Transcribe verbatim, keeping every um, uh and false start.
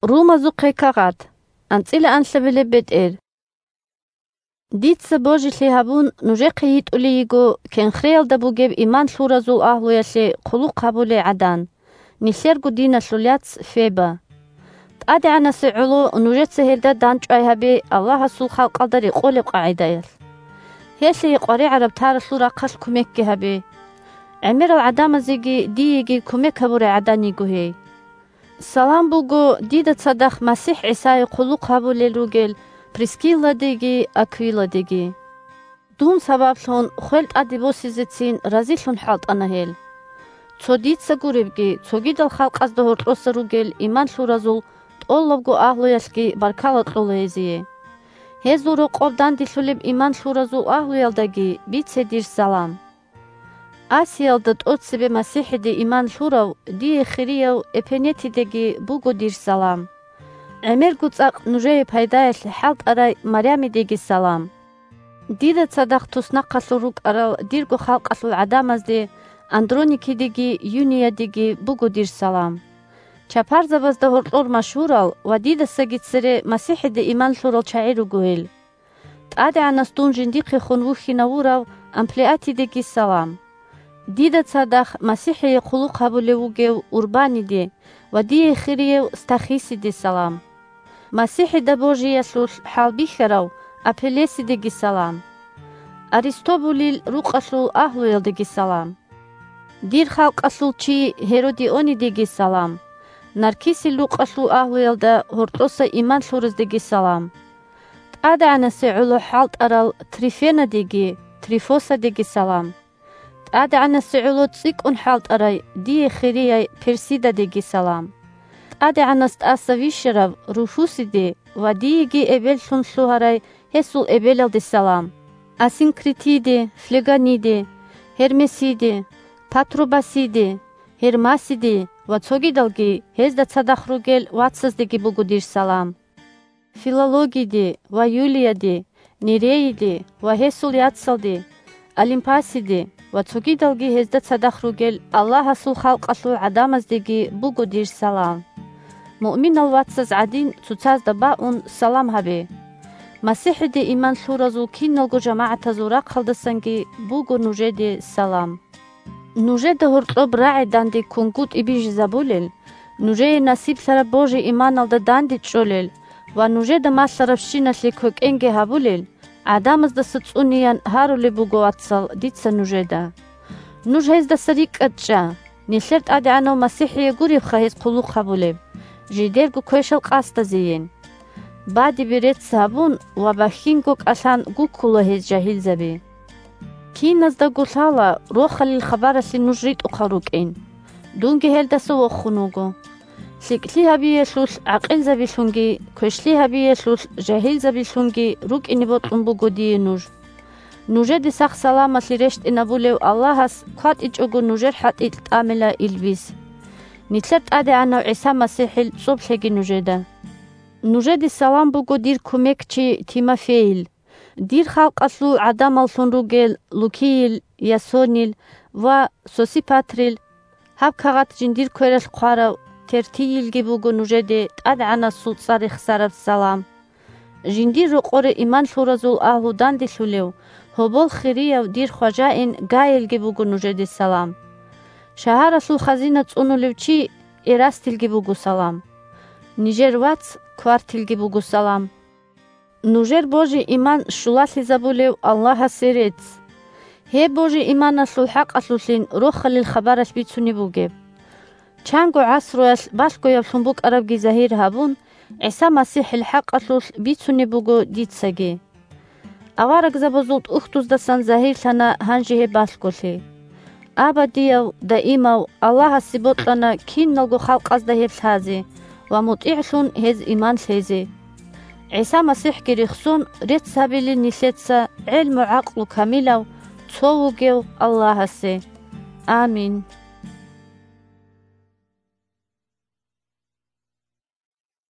Рума зукхе кагат. Анцила аншлабеле бетер. Дитса Божи хабун нужеқи йитулиго кен хреал да бугеб иман луразул ахлу яше қулу қабуле адан. Нишергу дина луляц феба. Тади ана сеулу нужет сехелда данчай хаби Аллаха сул халқалдари қолеб қаидаял. Хешли қори араб тарасура қаш кумекки хаби. Амирал адамазиги диеги кумек хабуре адани гухей. Салам бугу дида цадах Масих Исаи қулу қабуле ругел Прискила деги, Аквила деги. Дум сабаблун хуэлт адибосизицин разилун халт анахел. Цо дица гуревги, цо гидал халк азда хортлоса ругел иман луразул толловгу ахлуялки баркалат лулезие. Хезуру қовдан дилулеб иман луразул ахлуялдаги бице дир салам. Асиялдат от себе Масихиде иман лурав дие хирияв эпенетидеги бугу дир салам. Амир гуцак нужей пайдаял халт арай Марьями деги салам. Дида цадах туснаққасу рук арал диргу халқасу адамазде Андроники деги Юния деги бугу дир салам. Чапар забазда хортлор машурал ва дида сагитсере Масихиде иман лурал чаиру гуэл. Тади анастун жиндиқи хунвухи навурав амплиати деги салам. Дида цадах Масихи қулу қабулевугев урбаниде ва дие хириев стахисиде салам. Масихи да Божи яслул халбихарав апелесидеги салам. Аристобулил руқаслул ахлуялдеги салам. Дир халқаслул чи Херодионидеги салам. Наркиси луқаслул ахлуялда хортлоса иман лураздеги салам. Тада анасе улу халт арал Трифенадеги, Трифосадеги салам. Тада анасе улу цикун халт арай дие хирияй Персидадеги салам. Аде анаст аса вишерав Руфусиде ва диеги эбел шун шлухарай хесул эбелалде салам. Асинкритиде, Флеганиде, Хермесиде, Патрубасиде, Хермасиде ва цогидалги хезда цадахругел ватсаздеги бугудир салам. Филологиде ва Юлияде, Нереиде ва хесул ятсалде, Олимпасиде ва цогидалги хезда цадахругел Аллаха сул халқасу адамаздеги бугудир салам. مؤمن الواتساز عدين تتاز دباؤن سلام هبي مسيح دي إيمان لورازو كين نلغو جماعة زوراق خلدسنگي بوغو نوجه دي سلام نوجه ده هرطلب راعي دان دي كونگوت إبيج زبولل نوجه نصيب سر بوجي إيمان الده دان دي تشولل و نوجه ده ما سرفشينة لكوك انگه هبولل عدامز ده ستسونيان هارو لبوغو واتسال ديتسا نوجه ده نوجه هز ده سريك اتجا نشرت ادي عنو مسيحي يقوري بخيز قلوق هبولل جيديرغو كويشل قاستا زيين بعد بريت سابون وبخينغوك عشان غوكولو هيز جاهل زبي كي نزدا غوشالا روخ للخبار سي نجريت اقاروكين دونغي هل دسو وخنوغو سيكلي هبي يشلوش عقل زبي شونغي كوشلي هبي يشلوش جاهل زبي شونغي روك اني بوطنبو غودي نوج نوجه دي ساخ سلامة سيرشت انابوليو اللهس كوات اجوغو نوجر حت اتعامل البيس نتلت ادي عنو عيسى مسيحي صبحي نوجه نوجه دي سلام بوغو دير كوميكچي تيمافيل دير خلق اصلو عدام الفون روغيل لوكيل ياسونيل و سوسي باتريل هاب كاغات جندير كويرش قوارو ترتيل جي بوغو نوجه دي ادي عنا سود صاريخ سارف سلام جندير رقور ايمان لورازول اهلو دان دي شوليو هوبول خيريو دير خواجائن غايل جي بوغو نوجه دي سلام شهر رسول خزينة تونولوچي إراستيلگي بوغو سلام نيجر واتس كوارتيلگي بوغو سلام نوجر بوجي إيمان شلاسي زبوليو الله سيريتس هي بوجي إيمان أسلو حق أسلوسين روخ للخبارش بيتسوني بوغيب چانگو عصرو يس باشكو يبسون بوك عربگي زهير هابون عيسى مسيح الحق أسلوس بيتسوني بوغو ديتساگي اوارق زبزولت اختوز دسان زهير سنة هنجي هي باشكوشي أبديو دائما الله سبوت لنا كين نلقو خلق أزده هبسهازي ومطيعشون هز إيمان سيزي عيسى مسيح كريخسون ريت سابيلي نسيتسا علم عقل كاملو تصوغيو الله سي آمين.